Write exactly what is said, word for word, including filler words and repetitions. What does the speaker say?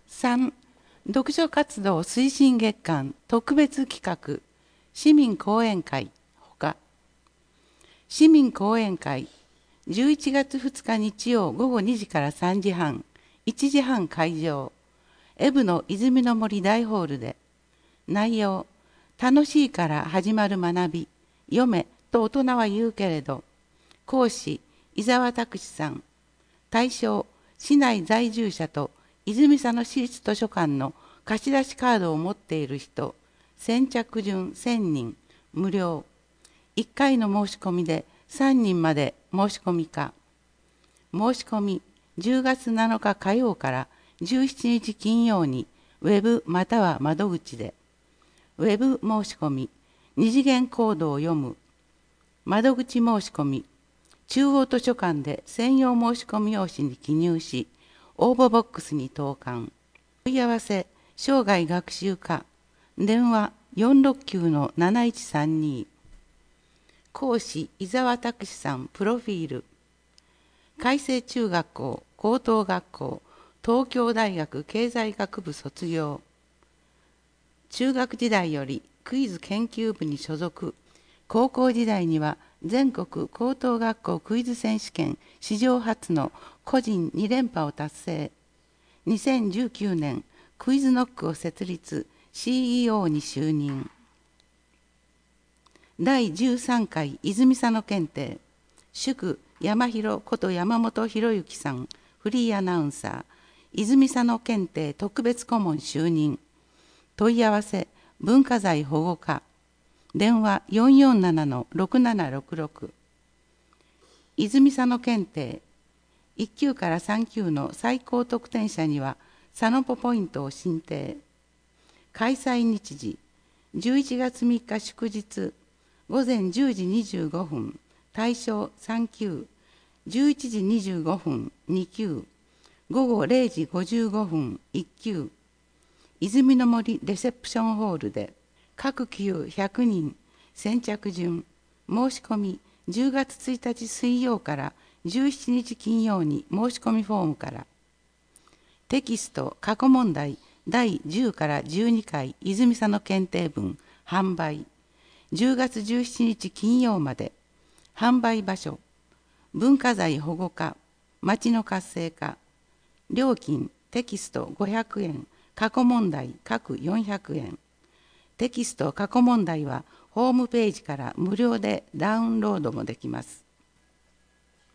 さん、読書活動推進月間特別企画市民講演会ほか、市民講演会じゅういちがつふつか日曜午後にじからさんじはん、いちじはん会場、エブの泉の森大ホールで、内容、楽しいから始まる学び、読めと大人は言うけれど、講師、伊沢拓司さん、対象、市内在住者と泉佐野市立図書館の貸し出しカードを持っている人、先着順せんにん、無料。いっかいの申し込みでさんにんまで申し込みか。申し込みじゅうがつなのか火曜からじゅうしちにち金曜にウェブまたは窓口で。ウェブ申し込み、二次元コードを読む。窓口申し込み、中央図書館で専用申し込み用紙に記入し、応募ボックスに投函。問い合わせ、生涯学習課、電話 よんろくきゅうのなないちさんに。講師、伊沢拓司さん、プロフィール。開成中学校、高等学校、東京大学経済学部卒業。中学時代よりクイズ研究部に所属。高校時代には全国高等学校クイズ選手権史上初の個人に連覇を達成。にせんじゅうきゅうねん、クイズノックを設立、シーイーオー に就任。だいじゅうさんかい泉佐野検定。祝山広こと山本博之さん、フリーアナウンサー。泉佐野検定特別顧問就任。問い合わせ、文化財保護課。電話 よんよんななのろくななろくろく。泉佐野検定いっ級からさん級の最高得点者には佐野ポポイントを申請。開催日時じゅういちがつみっか祝日午前じゅうじにじゅうごふん、対象さん級、じゅういちじにじゅうごふんに級、午後れいじごじゅうごふんいっ級、泉の森レセプションホールで、各級ひゃくにん、先着順、申し込みじゅうがつついたち水曜からじゅうしちにち金曜に申し込みフォームから。テキスト過去問題だいじゅうからじゅうにかい泉佐野検定文販売。じゅうがつじゅうしちにち金曜まで。販売場所、文化財保護課、町の活性化。料金、テキストごひゃくえん、過去問題各よんひゃくえん。テキスト過去問題はホームページから無料でダウンロードもできます。